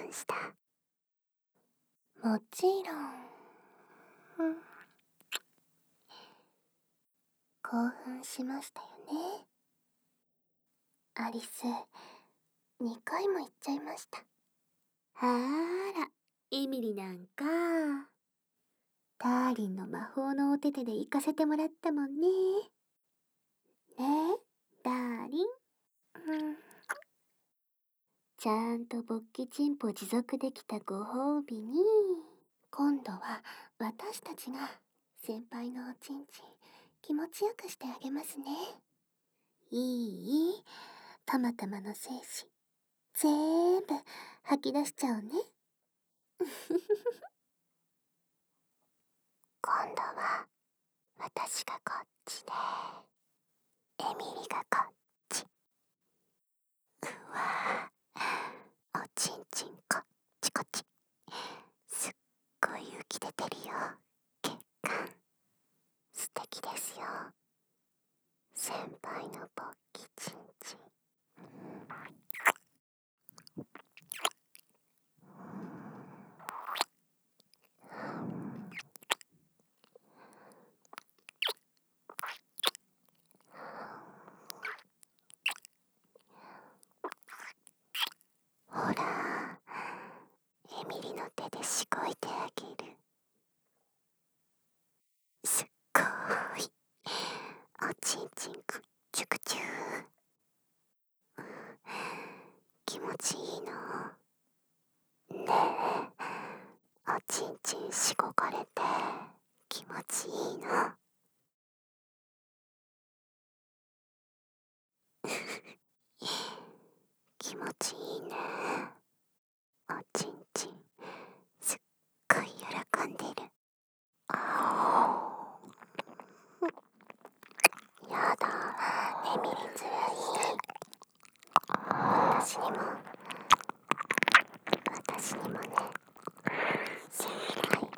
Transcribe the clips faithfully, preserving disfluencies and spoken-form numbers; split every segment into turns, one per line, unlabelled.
奮した？もちろん、うん、興奮しましたよね。アリス、にかいも言っちゃいました。あら、エミリなんか、ダーリンの魔法のお手手で行かせてもらったもんね。ねえ、ダーリン。うん、ちゃんと勃起チンポ持続できたご褒美に、今度は私たちが先輩のおちんちん気持ちよくしてあげますね。いい？たまたまの精子ぜーんぶ吐き出しちゃうね。今度は私がこっちで、エミリがこっち。うわぁ、おちんちんこっちこっち。すっごい浮き出てるよ、血管。素敵ですよ、先輩の勃起ちんちん。ほら、エミリの手でしごいてあげる。すっごーい、おちんちんくっちゅくちゅー。気持ちいいの？ねえ、おちんちんしごかれて気持ちいいの？気持ちいいね。おちんちんすっごい喜んでる。やだ、エミリずるい。私にも私にもね、先輩。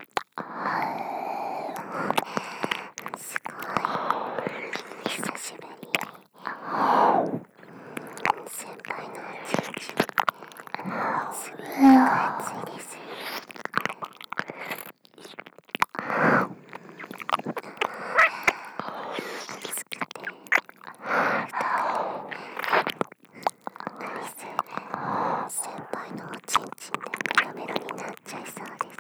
すごい久しぶり。先輩のおちんちんすごい熱いです。熱くてアリス、先輩のおちんちんでメロメロになっちゃいそうです。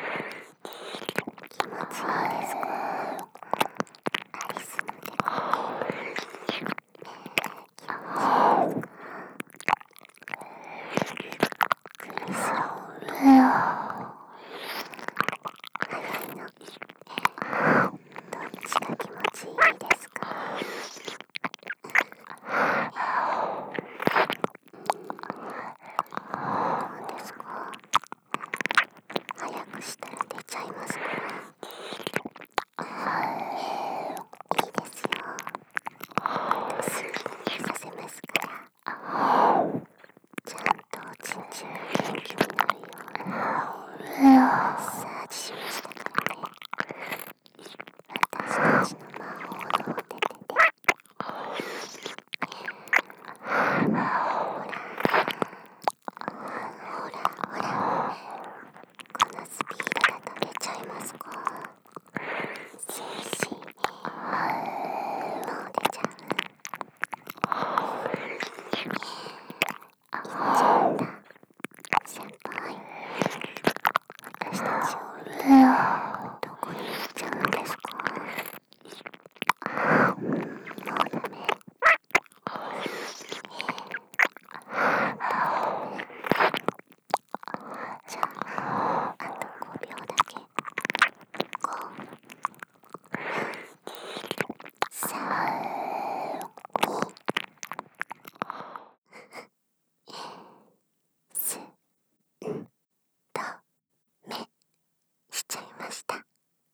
気持ちいいですか？アリスの手が気持ちいいですか？クリスロー早いの。どっちが気持ちいいですか？なんですか？早くしたら出ちゃいますから。いいですよ、すぐにさせますから。ちゃんとおちんちんが元気になるようにマッサージしましたからね。私たちの魔法のお手手で。ほらほらほら、このスピードだと出ちゃいますか？精子もう出ちゃう？行っちゃうんだ。先輩、私たちをどこに行っちゃうんですか？もうダメ。じゃあ、あとごびょうだけ。ご、さん、に、す、ん、と、めしちゃいました。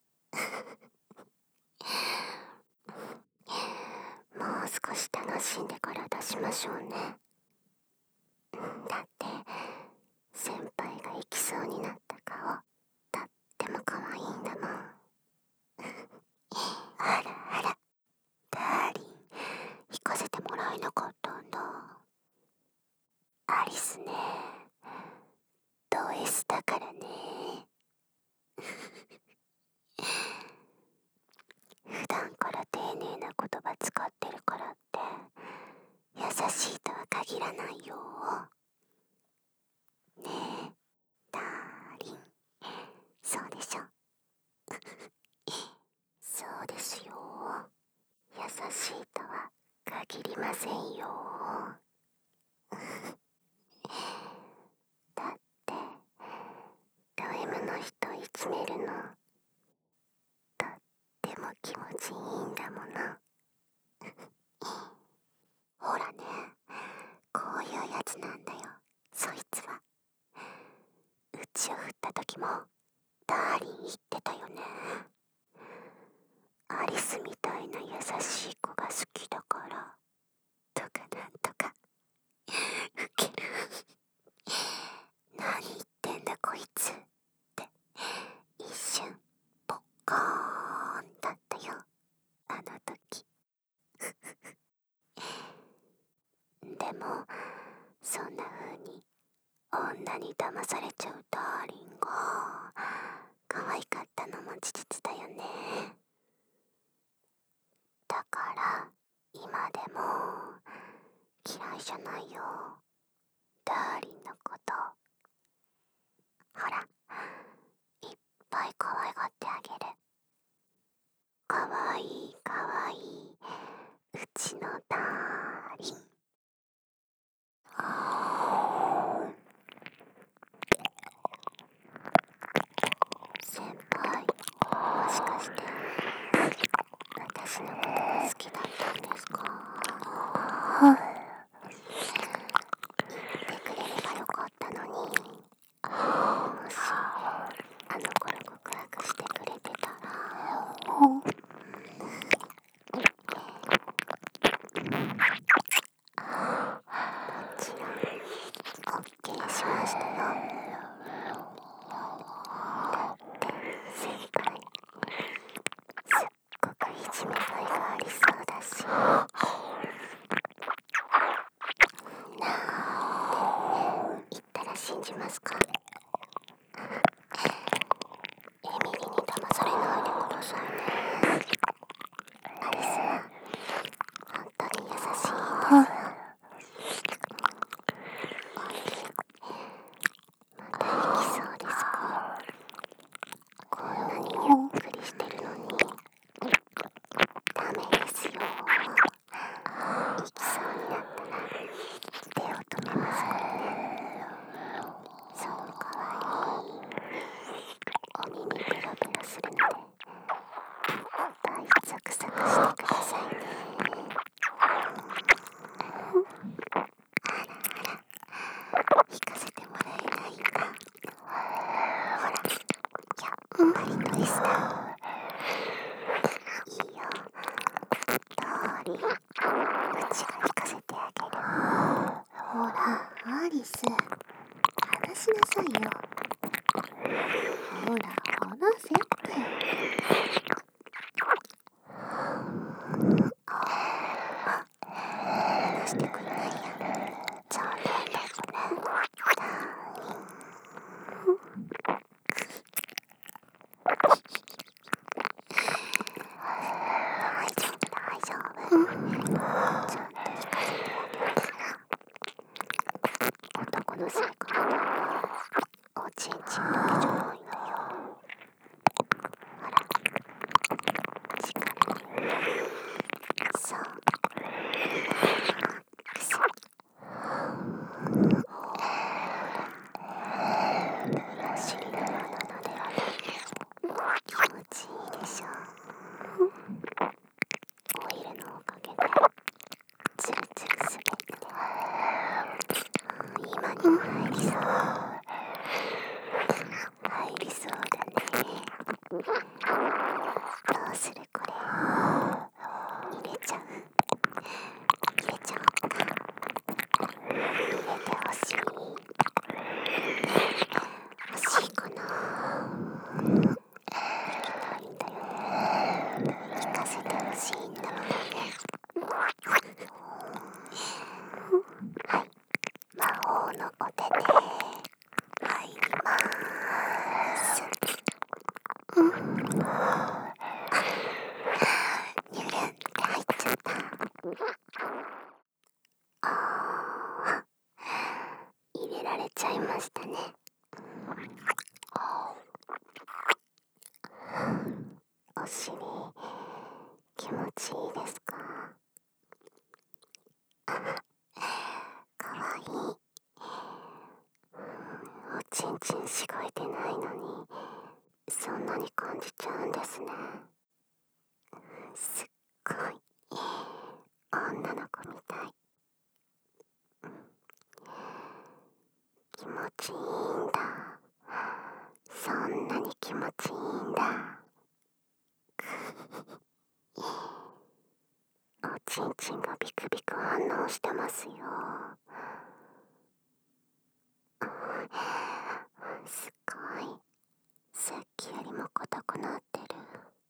もう少し楽しんでから出しましょうね。だって先輩が行きそうになった顔、とっても可愛いんだもん。あらあら、ダーリン、引かせてもらえなかったんだ。アリスね、 スだからね。普段から丁寧な言葉使ってるからって優しいとは限らないよ。ねえ、ダーリン、そうでしょ。そうですよ。優しいとは限りませんよ。だってド M の人いじめるのとっても気持ちいいんだもの。ほらね、こういうやつなんだよ、そいつは。うちを振った時もダーリン言ってたよね。アリスみたいな優しい子が好きだからとかなんとか。ウケる。何言ってんだこいつって一瞬ポッカーンだったよ、あの時。でもそんな風に女に騙されちゃうダーリンが可愛かったのも事実だよね。だから今でも嫌いじゃないよ、ダーリンのこと。ほら、いっぱい可愛がってあげる。かわいいかわいいうちのダーリン。先輩、もしかして私のことが好きだったんですか？言ってくれればよかったのに。もしあの頃告白してくれてたら。もちろん OK しましたよ。だって先輩すっごくいじめがいがありそうだし。なんて言ったら信じますか？エミリに騙されないでくださいね。アリスは本当に優しいんです。また行きそうですか？こんなにゆっくりしてるのに。ダメですよ。行きそうになったら手を止めますからね。その代わりお耳ペロペロするので大サクサクしてくださいね。あらあら、引かせてもらえないか。ほら、やっぱりノイズだ。いいよ、ダーリン、うちが引かせてあげる。ほらアリス、話しなさいよ。ほら話せって。話してくれないや。残念だよね、ダーリン。大丈夫大丈夫、ちゃんと引かせてあげるから。男の性格はおちんちんだけじゃないんだよ。ほら、力にそう、マックス。お尻のようなのではなく気持ちいいでしょ。オイルのおかげでツルツル滑って今にも入りそう。入りそうだね。どうするこれ、入れちゃう？入れちゃおうか。入れてほしい。おいましたね。お尻気持ちいいですか？かわいい。おちんちんしごいてないのにそんなに感じちゃうんですね。すっごい女の子みたい。気持ちいいんだ。そんなに気持ちいいんだ。おちんちんがビクビク反応してますよ。すごい。さっきよりも硬くなってる。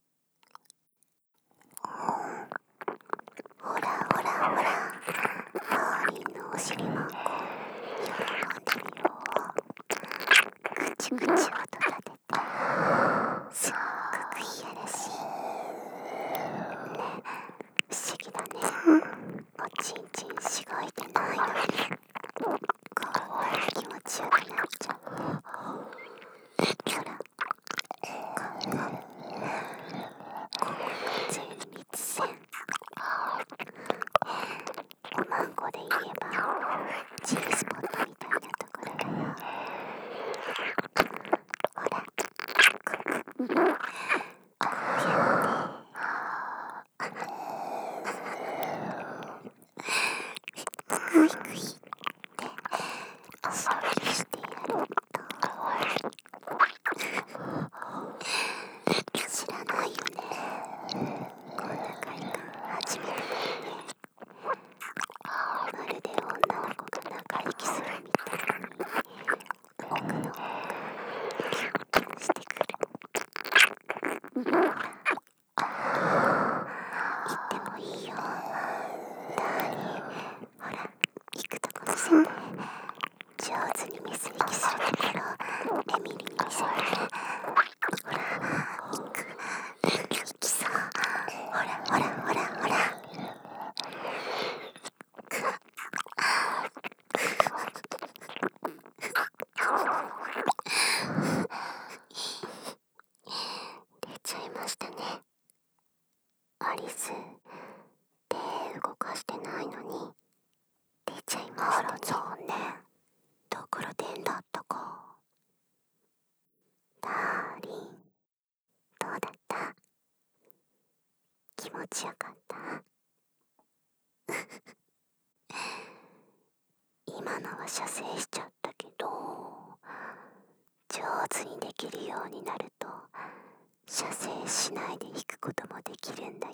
ほらほらほら、ダーリンのお尻マンコ喜んでるよ。ぐちぐち音立ててすっごくいやらしいね。不思議だね。おちんちんしごいてないのにこんなに気持ちよくなっちゃって。ほら、ここここが前立腺。おまんこで言えば G スポットみたいなところだよ。ほら、こここうやってグイグイって刺激してやると、知らないよね。こんな快感初めてだよね。まるで女の子が長生きするみたいに奥の方がキュンキュンしてくる。ほら、行ってもいいよダーリン。ほら、行くとこ見せて。上手にメス引きするところエミリに見せて。ほら、行く行きそう。ほらほらほらほら。出ちゃいましたね。アリス、手動かしてないのに出ちゃいましたね。あら残念。ところてんだったか。ダーリン、どうだった？気持ちよかった？今のは射精しちゃったけど、上手にできるようになると射精しないで弾くこともできるんだよ。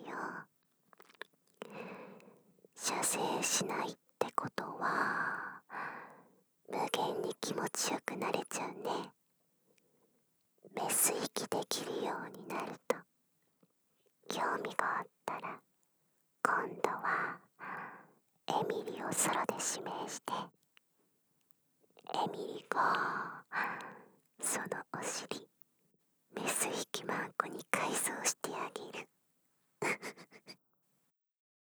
射精しないってことは無限に気持ちよくなれちゃうね。メス息できるようになると。興味があったら今度はエミリをソロで指名して、エミリが